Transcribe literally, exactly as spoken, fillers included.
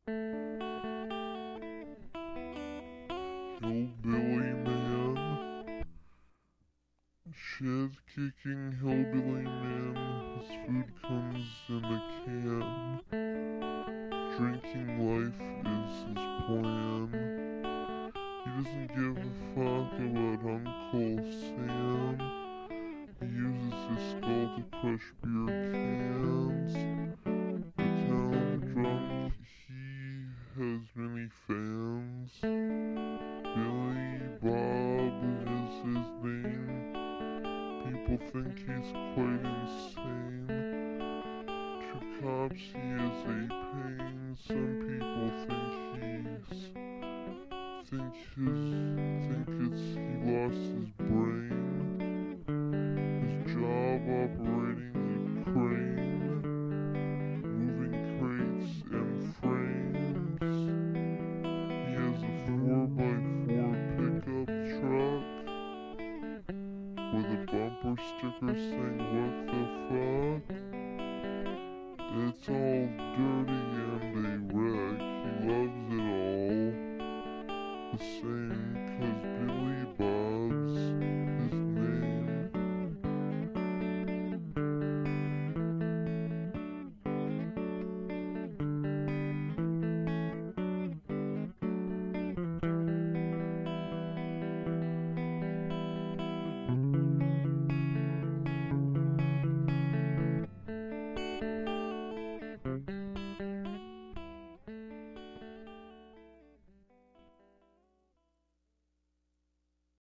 Hillbilly man. Shit-kicking hillbilly man. His food comes in a can. Drinking life is his plan. He doesn't give a fuck about Uncle Sam. He uses his skull to crush beer cans. The town drunk, he has many fans. Billy Bob is his name. People think he's quite insane. To cops he is a pain. Some people think he's think his think it's he lost his brain. His job operating a crane, moving crates and frames. He has a four by four pickup truck with a bumper sticker saying what the fuck. It's all dirty and a wreck. He loves it all the same, 'cause Billy